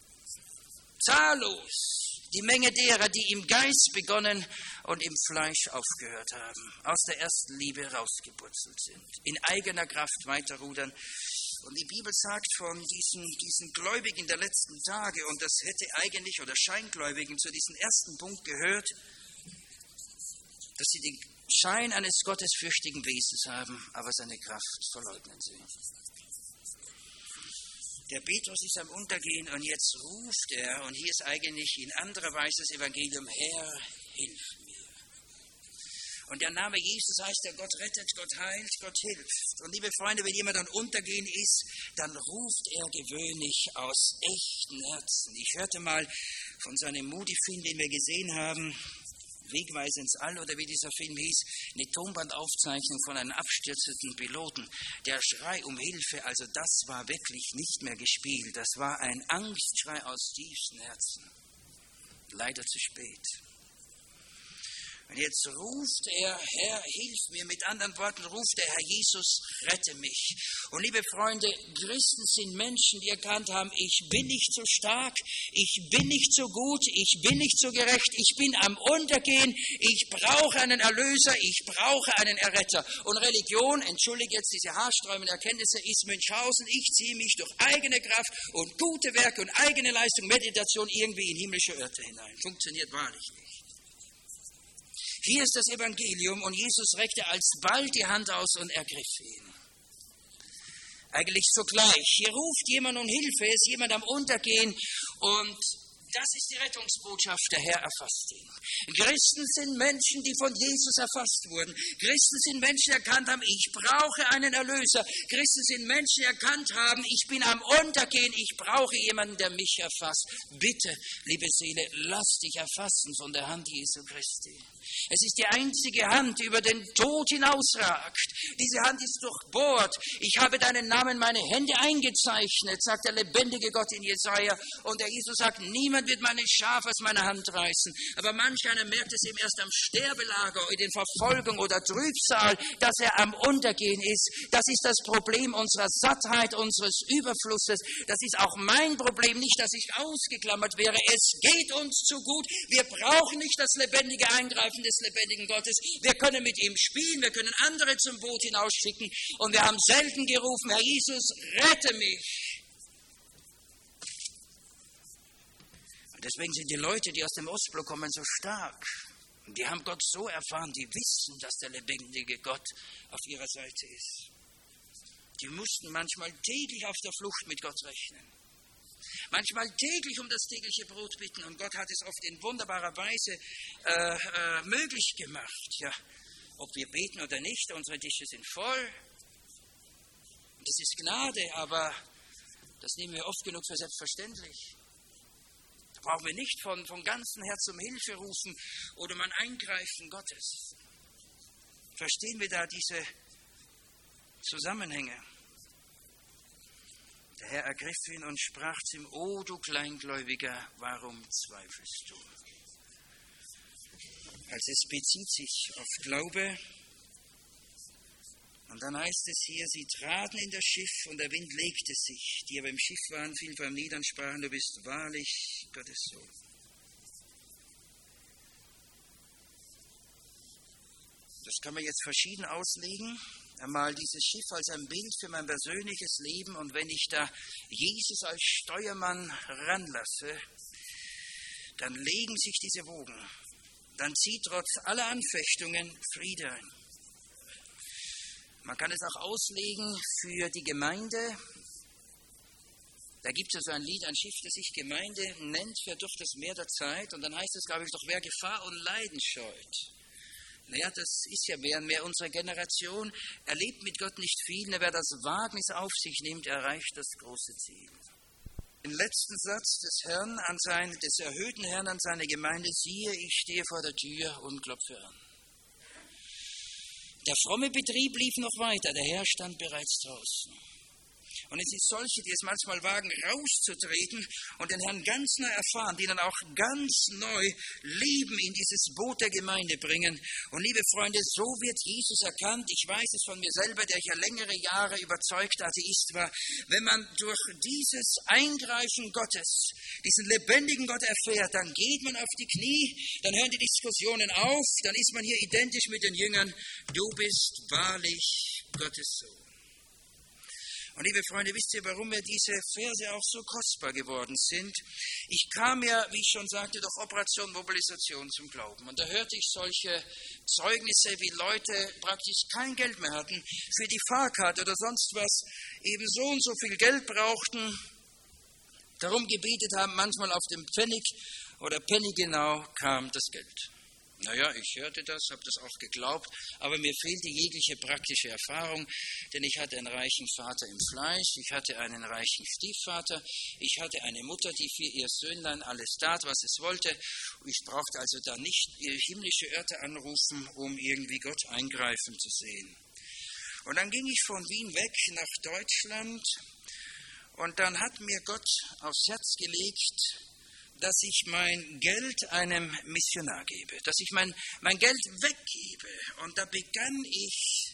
[SPEAKER 1] Zahllos die Menge derer, die im Geist begonnen und im Fleisch aufgehört haben, aus der ersten Liebe rausgepurzelt sind, in eigener Kraft weiterrudern. Und die Bibel sagt von diesen, diesen Gläubigen der letzten Tage, und das hätte eigentlich, oder Scheingläubigen, zu diesem ersten Punkt gehört, dass sie den Schein eines gottesfürchtigen Wesens haben, aber seine Kraft verleugnen sie. Der Petrus ist am Untergehen und jetzt ruft er, und hier ist eigentlich in anderer Weise das Evangelium, Herr, hilf mir. Und der Name Jesus heißt ja, Gott rettet, Gott heilt, Gott hilft. Und liebe Freunde, wenn jemand am Untergehen ist, dann ruft er gewöhnlich aus echten Herzen. Ich hörte mal von so einem Moody-Film, den wir gesehen haben, Wegweise ins All, oder wie dieser Film hieß, eine Tonbandaufzeichnung von einem abstürzenden Piloten. Der Schrei um Hilfe, also das war wirklich nicht mehr gespielt. Das war ein Angstschrei aus tiefstem Herzen. Leider zu spät. Und jetzt ruft er, Herr, hilf mir. Mit anderen Worten ruft der Herr Jesus, rette mich. Und liebe Freunde, Christen sind Menschen, die erkannt haben, ich bin nicht so stark, ich bin nicht so gut, ich bin nicht so gerecht, ich bin am Untergehen, ich brauche einen Erlöser, ich brauche einen Erretter. Und Religion, entschuldige jetzt diese haarsträubenden Erkenntnisse, ist Münchhausen, ich ziehe mich durch eigene Kraft und gute Werke und eigene Leistung, Meditation irgendwie in himmlische Örter hinein. Funktioniert wahrlich nicht. Hier ist das Evangelium und Jesus reckte alsbald die Hand aus und ergriff ihn. Eigentlich sogleich. Hier ruft jemand um Hilfe, ist jemand am Untergehen und das ist die Rettungsbotschaft, der Herr erfasst ihn. Christen sind Menschen, die von Jesus erfasst wurden. Christen sind Menschen, die erkannt haben, ich brauche einen Erlöser. Christen sind Menschen, die erkannt haben, ich bin am Untergehen, ich brauche jemanden, der mich erfasst. Bitte, liebe Seele, lass dich erfassen von der Hand Jesu Christi. Es ist die einzige Hand, die über den Tod hinausragt. Diese Hand ist durchbohrt. Ich habe deinen Namen in meine Hände eingezeichnet, sagt der lebendige Gott in Jesaja. Und der Jesus sagt, niemand wird meine Schaf aus meiner Hand reißen. Aber manch einer merkt es eben erst am Sterbelager, in den Verfolgung oder Trübsal, dass er am Untergehen ist. Das ist das Problem unserer Sattheit, unseres Überflusses. Das ist auch mein Problem, nicht, dass ich ausgeklammert wäre. Es geht uns zu gut. Wir brauchen nicht das lebendige Eingreifen des lebendigen Gottes. Wir können mit ihm spielen, wir können andere zum Boot hinausschicken. Und wir haben selten gerufen, Herr Jesus, rette mich. Deswegen sind die Leute, die aus dem Ostblock kommen, so stark. Und die haben Gott so erfahren, die wissen, dass der lebendige Gott auf ihrer Seite ist. Die mussten manchmal täglich auf der Flucht mit Gott rechnen. Manchmal täglich um das tägliche Brot bitten. Und Gott hat es oft in wunderbarer Weise äh, äh, möglich gemacht. Ja, ob wir beten oder nicht, unsere Tische sind voll. Das ist Gnade, aber das nehmen wir oft genug für selbstverständlich. Brauchen wir nicht von, von ganzem Herzen um Hilfe rufen oder um ein Eingreifen Gottes. Verstehen wir da diese Zusammenhänge? Der Herr ergriff ihn und sprach zu ihm, O du Kleingläubiger, warum zweifelst du? Also es bezieht sich auf Glaube. Und dann heißt es hier, sie traten in das Schiff und der Wind legte sich. Die aber im Schiff waren, fielen vor ihm nieder und sprachen, du bist wahrlich Gottes Sohn. Das kann man jetzt verschieden auslegen. Einmal dieses Schiff als ein Bild für mein persönliches Leben und wenn ich da Jesus als Steuermann ranlasse, dann legen sich diese Wogen. Dann zieht trotz aller Anfechtungen Friede ein. Man kann es auch auslegen für die Gemeinde. Da gibt es so ein Lied, ein Schiff, das sich Gemeinde nennt, wer durch das Meer der Zeit. Und dann heißt es, glaube ich, doch, wer Gefahr und Leiden scheut. Naja, das ist ja mehr und mehr unsere Generation. Erlebt mit Gott nicht viel, wer das Wagnis auf sich nimmt, erreicht das große Ziel. Den letzten Satz des Herrn an sein, des erhöhten Herrn an seine Gemeinde, siehe, ich stehe vor der Tür und klopfe an. Der fromme Betrieb lief noch weiter, der Herr stand bereits draußen. Und es sind solche, die es manchmal wagen, rauszutreten und den Herrn ganz neu erfahren, die dann auch ganz neu Leben in dieses Boot der Gemeinde bringen. Und liebe Freunde, so wird Jesus erkannt. Ich weiß es von mir selber, der ich ja längere Jahre überzeugt Atheist war. Wenn man durch dieses Eingreifen Gottes, diesen lebendigen Gott erfährt, dann geht man auf die Knie, dann hören die Diskussionen auf, dann ist man hier identisch mit den Jüngern. Du bist wahrlich Gottes Sohn. Und liebe Freunde, wisst ihr, warum mir diese Verse auch so kostbar geworden sind? Ich kam ja, wie ich schon sagte, durch Operation Mobilisation zum Glauben. Und da hörte ich solche Zeugnisse, wie Leute praktisch kein Geld mehr hatten für die Fahrkarte oder sonst was, eben so und so viel Geld brauchten, darum gebetet haben, manchmal auf dem Pfennig oder Penny genau kam das Geld. Naja, ich hörte das, habe das auch geglaubt, aber mir fehlte jegliche praktische Erfahrung, denn ich hatte einen reichen Vater im Fleisch, ich hatte einen reichen Stiefvater, ich hatte eine Mutter, die für ihr Söhnlein alles tat, was es wollte. Ich brauchte also da nicht himmlische Örter anrufen, um irgendwie Gott eingreifen zu sehen. Und dann ging ich von Wien weg nach Deutschland und dann hat mir Gott aufs Herz gelegt, dass ich mein Geld einem Missionar gebe, dass ich mein, mein Geld weggebe. Und da begann ich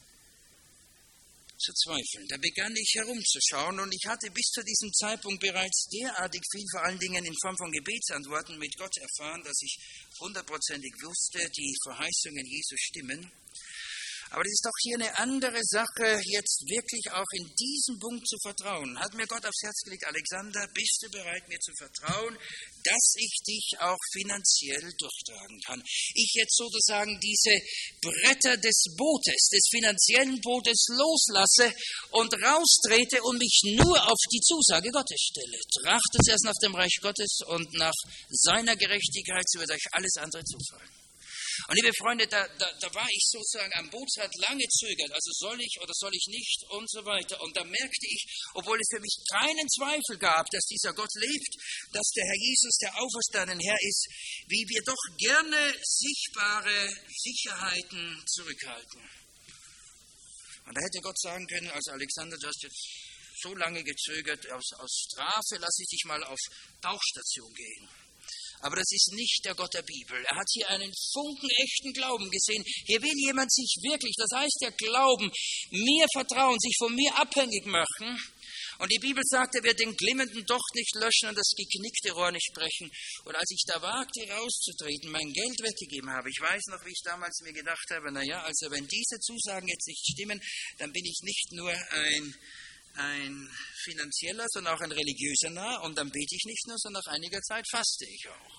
[SPEAKER 1] zu zweifeln, da begann ich herumzuschauen und ich hatte bis zu diesem Zeitpunkt bereits derartig viel, vor allen Dingen in Form von Gebetsantworten mit Gott erfahren, dass ich hundertprozentig wusste, die Verheißungen Jesu stimmen. Aber das ist doch hier eine andere Sache, jetzt wirklich auch in diesem Punkt zu vertrauen. Hat mir Gott aufs Herz gelegt, Alexander, bist du bereit, mir zu vertrauen, dass ich dich auch finanziell durchtragen kann? Ich jetzt sozusagen diese Bretter des Bootes, des finanziellen Bootes loslasse und raustrete und mich nur auf die Zusage Gottes stelle. Trachtet erst nach dem Reich Gottes und nach seiner Gerechtigkeit, so wird euch alles andere zufallen. Und liebe Freunde, da, da, da war ich sozusagen am Bootsrad lange zögert, also soll ich oder soll ich nicht und so weiter. Und da merkte ich, obwohl es für mich keinen Zweifel gab, dass dieser Gott lebt, dass der Herr Jesus der auferstandene Herr ist, wie wir doch gerne sichtbare Sicherheiten zurückhalten. Und da hätte Gott sagen können, also Alexander, du hast jetzt so lange gezögert, aus, aus Strafe lasse ich dich mal auf Tauchstation gehen. Aber das ist nicht der Gott der Bibel. Er hat hier einen funkenechten Glauben gesehen. Hier will jemand sich wirklich, das heißt der Glauben, mir vertrauen, sich von mir abhängig machen. Und die Bibel sagt, er wird den glimmenden Docht nicht löschen und das geknickte Rohr nicht brechen. Und als ich da wagte, rauszutreten, mein Geld weggegeben habe, ich weiß noch, wie ich damals mir gedacht habe, naja, also wenn diese Zusagen jetzt nicht stimmen, dann bin ich nicht nur ein... ein finanzieller, sondern auch ein religiöser Narr, und dann bete ich nicht nur, sondern nach einiger Zeit faste ich auch.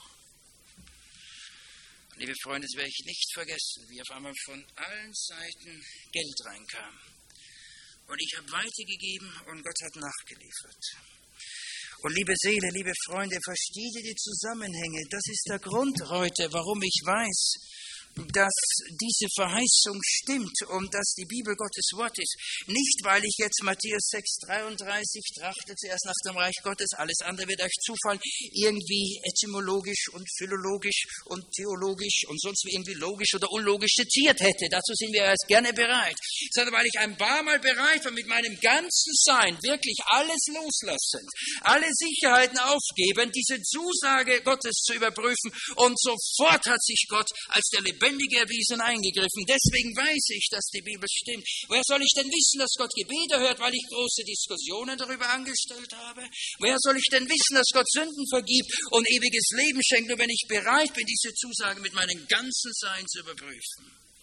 [SPEAKER 1] Liebe Freunde, das werde ich nicht vergessen, wie auf einmal von allen Seiten Geld reinkam. Und ich habe weitergegeben und Gott hat nachgeliefert. Und liebe Seele, liebe Freunde, versteht ihr die Zusammenhänge? Das ist der Grund heute, warum ich weiß, dass diese Verheißung stimmt und dass die Bibel Gottes Wort ist. Nicht, weil ich jetzt Matthäus sechs dreiunddreißig trachte zuerst nach dem Reich Gottes, alles andere wird euch zufallen, irgendwie etymologisch und philologisch und theologisch und sonst wie irgendwie logisch oder unlogisch zitiert hätte. Dazu sind wir erst gerne bereit. Sondern weil ich ein paar Mal bereit war, mit meinem ganzen Sein wirklich alles loslassend, alle Sicherheiten aufgeben, diese Zusage Gottes zu überprüfen, und sofort hat sich Gott als der lebendige erwiesen eingegriffen. Deswegen weiß ich, dass die Bibel stimmt. Woher soll ich denn wissen, dass Gott Gebete hört, weil ich große Diskussionen darüber angestellt habe? Woher soll ich denn wissen, dass Gott Sünden vergibt und ewiges Leben schenkt, nur wenn ich bereit bin, diese Zusage mit meinem ganzen Sein zu überprüfen?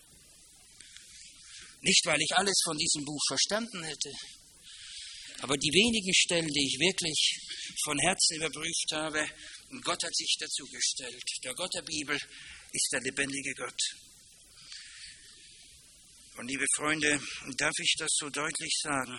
[SPEAKER 1] Nicht, weil ich alles von diesem Buch verstanden hätte, aber die wenigen Stellen, die ich wirklich von Herzen überprüft habe, Gott hat sich dazu gestellt. Der Gott der Bibel ist der lebendige Gott. Und liebe Freunde, darf ich das so deutlich sagen?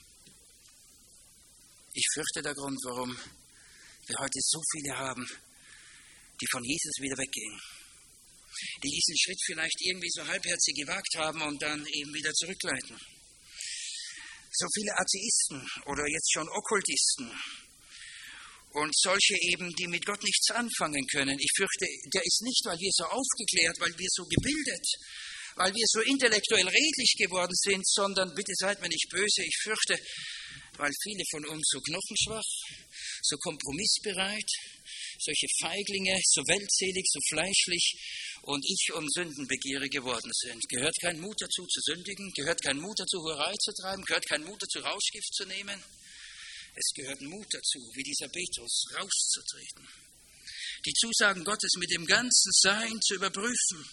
[SPEAKER 1] Ich fürchte der Grund, warum wir heute so viele haben, die von Jesus wieder weggehen. Die diesen Schritt vielleicht irgendwie so halbherzig gewagt haben und dann eben wieder zurückleiten. So viele Atheisten oder jetzt schon Okkultisten und solche eben, die mit Gott nichts anfangen können. Ich fürchte, der ist nicht, weil wir so aufgeklärt, weil wir so gebildet, weil wir so intellektuell redlich geworden sind, sondern, bitte seid mir nicht böse, ich fürchte, weil viele von uns so knochenschwach, so kompromissbereit, solche Feiglinge, so weltselig, so fleischlich und ich- und sündenbegierig geworden sind. Gehört kein Mut dazu zu sündigen, gehört kein Mut dazu, Hurerei zu treiben, gehört kein Mut dazu, Rauschgift zu nehmen. Es gehört Mut dazu, wie dieser Petrus, rauszutreten. Die Zusagen Gottes mit dem ganzen Sein zu überprüfen.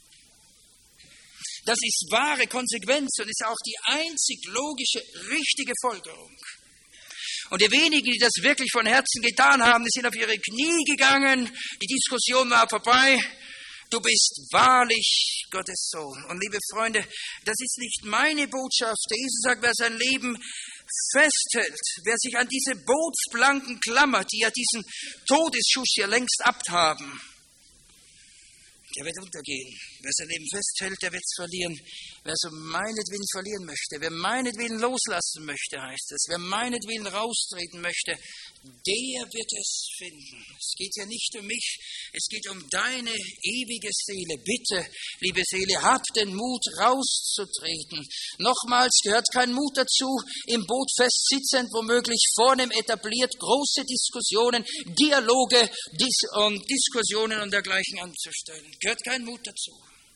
[SPEAKER 1] Das ist wahre Konsequenz und ist auch die einzig logische, richtige Folgerung. Und die wenigen, die das wirklich von Herzen getan haben, die sind auf ihre Knie gegangen, die Diskussion war vorbei. Du bist wahrlich Gottes Sohn. Und liebe Freunde, das ist nicht meine Botschaft. Der Jesus sagt, wer sein Leben festhält, wer sich an diese Bootsplanken klammert, die ja diesen Todesschuss hier längst abhaben, der wird untergehen. Wer sein Leben festhält, der wird es verlieren. Wer so meinetwillen verlieren möchte, wer meinetwillen loslassen möchte, heißt es, wer meinetwillen raustreten möchte, der wird es finden. Es geht ja nicht um mich, es geht um deine ewige Seele. Bitte, liebe Seele, hab den Mut, rauszutreten. Nochmals, gehört kein Mut dazu, im Boot festsitzend, womöglich vornehm etabliert, große Diskussionen, Dialoge Dis- und Diskussionen und dergleichen anzustellen. Gehört kein Mut dazu.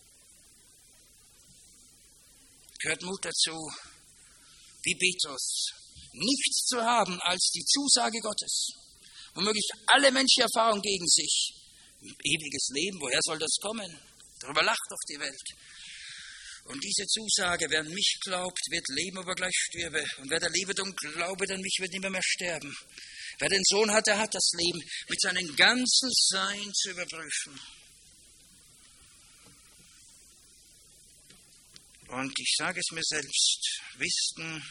[SPEAKER 1] Gehört Mut dazu, wie Petrus, nichts zu haben als die Zusage Gottes. Womöglich alle menschliche Erfahrung gegen sich. Ewiges Leben, woher soll das kommen? Darüber lacht doch die Welt. Und diese Zusage, wer an mich glaubt, wird leben, aber gleich stürbe. Und wer da lebet und glaubet an mich, wird nimmer mehr sterben. Wer den Sohn hat, der hat das Leben mit seinem ganzen Sein zu überprüfen. Und ich sage es mir selbst, wüssten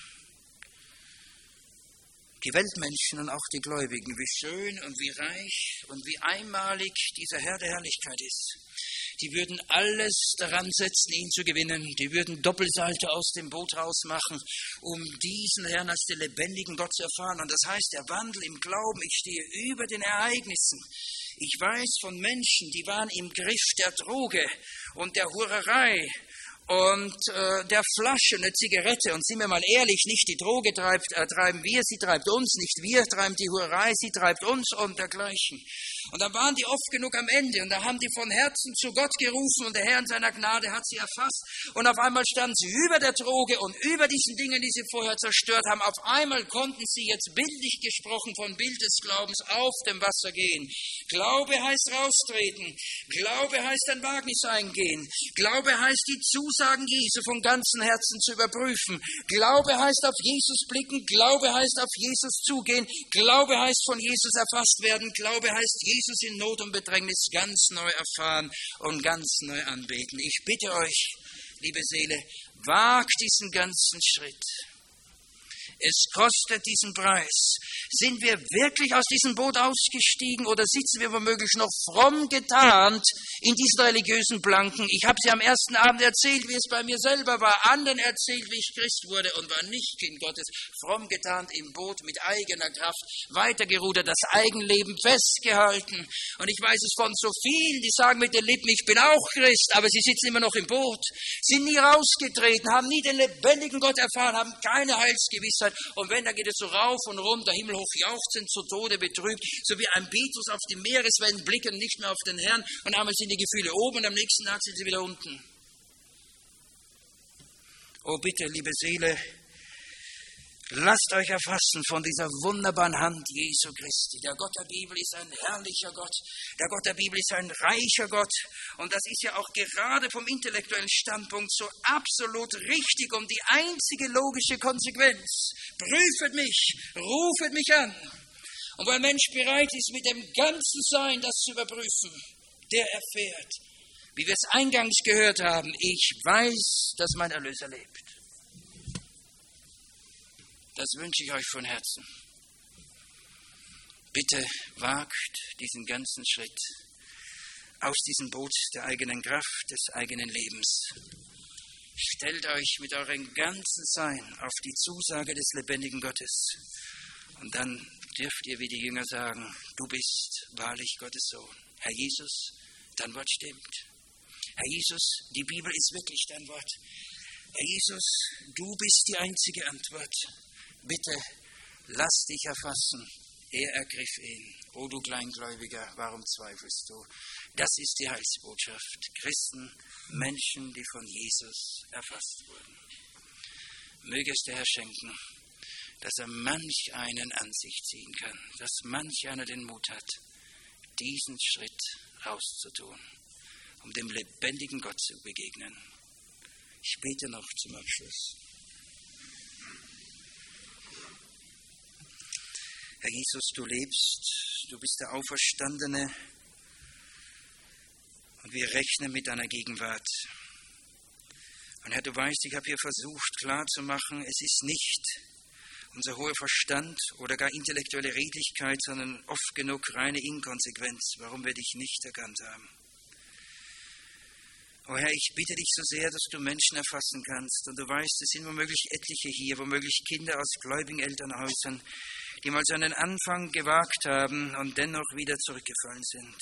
[SPEAKER 1] die Weltmenschen und auch die Gläubigen, wie schön und wie reich und wie einmalig dieser Herr der Herrlichkeit ist. Die würden alles daran setzen, ihn zu gewinnen. Die würden Doppelsalto aus dem Boot rausmachen, um diesen Herrn als den lebendigen Gott zu erfahren. Und das heißt, der Wandel im Glauben, ich stehe über den Ereignissen. Ich weiß von Menschen, die waren im Griff der Droge und der Hurerei und äh, der Flasche, eine Zigarette. Und sind wir mal ehrlich, nicht die Droge treibt, äh, treiben wir, sie treibt uns, nicht wir treiben die Hurerei, sie treibt uns und dergleichen. Und dann waren die oft genug am Ende und da haben die von Herzen zu Gott gerufen und der Herr in seiner Gnade hat sie erfasst. Und auf einmal standen sie über der Droge und über diesen Dingen, die sie vorher zerstört haben. Auf einmal konnten sie jetzt bildlich gesprochen von Bild des Glaubens auf dem Wasser gehen. Glaube heißt raustreten. Glaube heißt ein Wagnis eingehen. Glaube heißt die Zusagen Jesu von ganzem Herzen zu überprüfen. Glaube heißt auf Jesus blicken. Glaube heißt auf Jesus zugehen. Glaube heißt von Jesus erfasst werden. Glaube heißt Jesus in Not und Bedrängnis ganz neu erfahren und ganz neu anbeten. Ich bitte euch, liebe Seele, wagt diesen ganzen Schritt. Es kostet diesen Preis. Sind wir wirklich aus diesem Boot ausgestiegen oder sitzen wir womöglich noch fromm getarnt in diesen religiösen Planken? Ich habe sie am ersten Abend erzählt, wie es bei mir selber war, anderen erzählt, wie ich Christ wurde und war nicht Kind Gottes, fromm getarnt im Boot mit eigener Kraft, weitergerudert, das Eigenleben festgehalten. Und ich weiß es von so vielen, die sagen mit den Lippen, ich bin auch Christ, aber sie sitzen immer noch im Boot, sind nie rausgetreten, haben nie den lebendigen Gott erfahren, haben keine Heilsgewissheit. Und wenn, dann geht es so rauf und runter, himmelhoch jauchzend, zu Tode betrübt, so wie ein Petrus auf die Meereswellen blicken, nicht mehr auf den Herrn. Und einmal sind die Gefühle oben und am nächsten Tag sind sie wieder unten. Oh bitte, liebe Seele, lasst euch erfassen von dieser wunderbaren Hand Jesu Christi. Der Gott der Bibel ist ein herrlicher Gott. Der Gott der Bibel ist ein reicher Gott. Und das ist ja auch gerade vom intellektuellen Standpunkt so absolut richtig und die einzige logische Konsequenz. Prüfet mich, rufet mich an. Und wo ein Mensch bereit ist, mit dem ganzen Sein das zu überprüfen, der erfährt, wie wir es eingangs gehört haben, ich weiß, dass mein Erlöser lebt. Das wünsche ich euch von Herzen. Bitte wagt diesen ganzen Schritt aus diesem Boot der eigenen Kraft, des eigenen Lebens. Stellt euch mit eurem ganzen Sein auf die Zusage des lebendigen Gottes. Und dann dürft ihr wie die Jünger sagen, du bist wahrlich Gottes Sohn. Herr Jesus, dein Wort stimmt. Herr Jesus, die Bibel ist wirklich dein Wort. Herr Jesus, du bist die einzige Antwort. Bitte, lass dich erfassen. Er ergriff ihn. O du Kleingläubiger, warum zweifelst du? Das ist die Heilsbotschaft. Christen, Menschen, die von Jesus erfasst wurden. Möge es der Herr schenken, dass er manch einen an sich ziehen kann, dass manch einer den Mut hat, diesen Schritt rauszutun, um dem lebendigen Gott zu begegnen. Ich bete noch zum Abschluss. Herr Jesus, du lebst, du bist der Auferstandene und wir rechnen mit deiner Gegenwart. Und Herr, du weißt, ich habe hier versucht klarzumachen, es ist nicht unser hoher Verstand oder gar intellektuelle Redlichkeit, sondern oft genug reine Inkonsequenz, warum wir dich nicht erkannt haben. Oh Herr, ich bitte dich so sehr, dass du Menschen erfassen kannst. Und du weißt, es sind womöglich etliche hier, womöglich Kinder aus gläubigen Elternhäusern, die mal so einen Anfang gewagt haben und dennoch wieder zurückgefallen sind.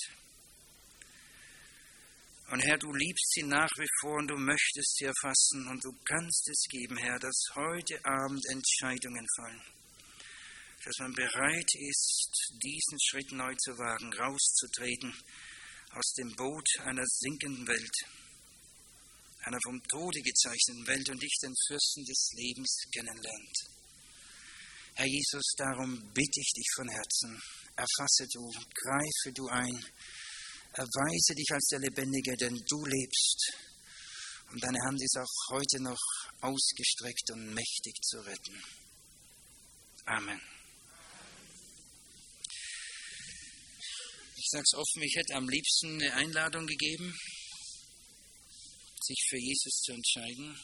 [SPEAKER 1] Und Herr, du liebst sie nach wie vor und du möchtest sie erfassen und du kannst es geben, Herr, dass heute Abend Entscheidungen fallen. Dass man bereit ist, diesen Schritt neu zu wagen, rauszutreten aus dem Boot einer sinkenden Welt, einer vom Tode gezeichneten Welt und dich, den Fürsten des Lebens, kennenlernt. Herr Jesus, darum bitte ich dich von Herzen, erfasse du, greife du ein, erweise dich als der Lebendige, denn du lebst. Und deine Hand ist auch heute noch ausgestreckt und mächtig zu retten. Amen. Ich sage es offen, ich hätte am liebsten eine Einladung gegeben, sich für Jesus zu entscheiden.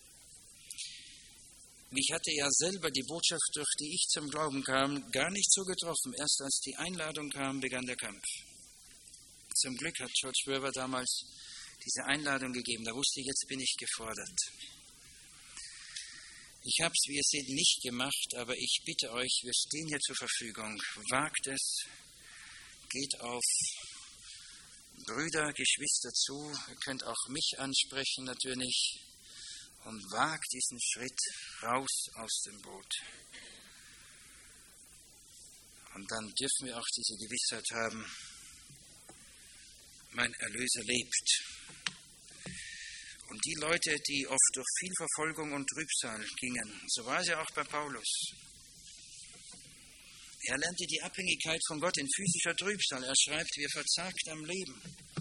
[SPEAKER 1] Mich hatte ja selber die Botschaft, durch die ich zum Glauben kam, gar nicht so getroffen. Erst als die Einladung kam, begann der Kampf. Zum Glück hat George Verwer damals diese Einladung gegeben. Da wusste ich, jetzt bin ich gefordert. Ich habe es, wie ihr seht, nicht gemacht, aber ich bitte euch, wir stehen hier zur Verfügung. Wagt es, geht auf Brüder, Geschwister zu. Ihr könnt auch mich ansprechen natürlich. Und wagt diesen Schritt raus aus dem Boot. Und dann dürfen wir auch diese Gewissheit haben, mein Erlöser lebt. Und die Leute, die oft durch viel Verfolgung und Trübsal gingen, so war es ja auch bei Paulus. Er lernte die Abhängigkeit von Gott in physischer Trübsal. Er schreibt, wir verzagt am Leben.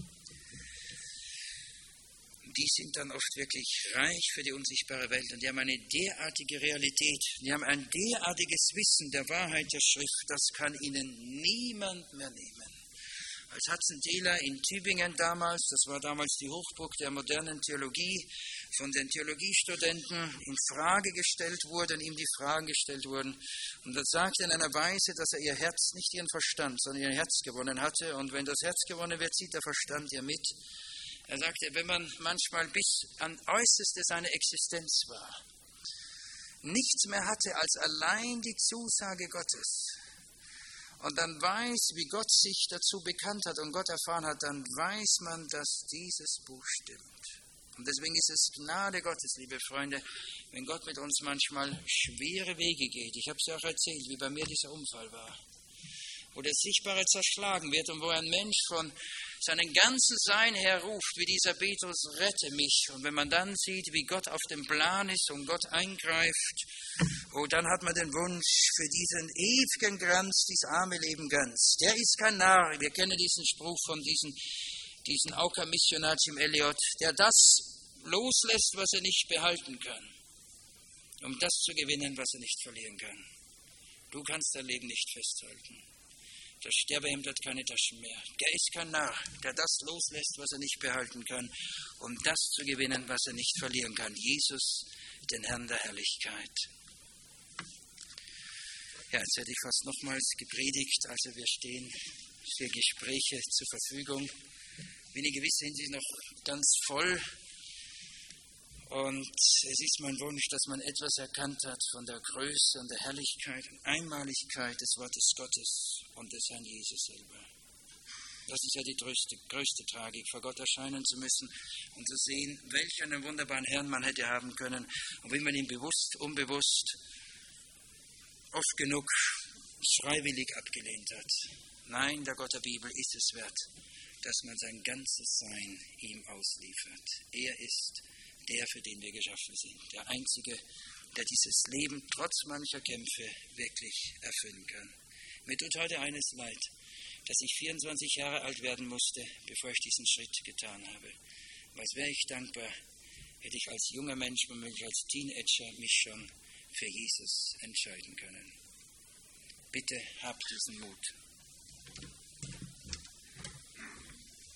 [SPEAKER 1] Die sind dann oft wirklich reich für die unsichtbare Welt und die haben eine derartige Realität, die haben ein derartiges Wissen der Wahrheit der Schrift, das kann ihnen niemand mehr nehmen. Als Hudson Taylor in Tübingen damals, das war damals die Hochburg der modernen Theologie, von den Theologiestudenten in Frage gestellt wurde und ihm die Fragen gestellt wurden. Und er sagte in einer Weise, dass er ihr Herz, nicht ihren Verstand, sondern ihr Herz gewonnen hatte. Und wenn das Herz gewonnen wird, zieht der Verstand ihr mit. Er sagte, wenn man manchmal bis an Äußerste seiner Existenz war, nichts mehr hatte als allein die Zusage Gottes, und dann weiß, wie Gott sich dazu bekannt hat und Gott erfahren hat, dann weiß man, dass dieses Buch stimmt. Und deswegen ist es Gnade Gottes, liebe Freunde, wenn Gott mit uns manchmal schwere Wege geht. Ich habe es ja auch erzählt, wie bei mir dieser Unfall war, wo das Sichtbare zerschlagen wird und wo ein Mensch von seinem ganzen Sein her ruft, wie dieser Petrus, rette mich. Und wenn man dann sieht, wie Gott auf dem Plan ist und Gott eingreift, oh, dann hat man den Wunsch für diesen ewigen Glanz, dieses arme Leben ganz. Der ist kein Narr. Wir kennen diesen Spruch von diesem diesen Auka-Missionar Jim Elliot, der das loslässt, was er nicht behalten kann, um das zu gewinnen, was er nicht verlieren kann. Du kannst dein Leben nicht festhalten. Der Sterbehemd hat keine Taschen mehr. Der ist kein Narr, der das loslässt, was er nicht behalten kann, um das zu gewinnen, was er nicht verlieren kann. Jesus, den Herrn der Herrlichkeit. Ja, jetzt hätte ich fast nochmals gepredigt. Also wir stehen für Gespräche zur Verfügung. Bin in gewisser Hinsicht noch ganz voll. Und es ist mein Wunsch, dass man etwas erkannt hat von der Größe und der Herrlichkeit und Einmaligkeit des Wortes Gottes und des Herrn Jesus selber. Das ist ja die größte, größte Tragik, vor Gott erscheinen zu müssen und zu sehen, welch einen wunderbaren Herrn man hätte haben können und wie man ihn bewusst, unbewusst, oft genug freiwillig abgelehnt hat. Nein, der Gott der Bibel ist es wert, dass man sein ganzes Sein ihm ausliefert. Er ist der, für den wir geschaffen sind. Der Einzige, der dieses Leben trotz mancher Kämpfe wirklich erfüllen kann. Mir tut heute eines leid, dass ich vierundzwanzig Jahre alt werden musste, bevor ich diesen Schritt getan habe. Was wäre ich dankbar, hätte ich als junger Mensch, womöglich als Teenager, mich schon für Jesus entscheiden können. Bitte habt diesen Mut.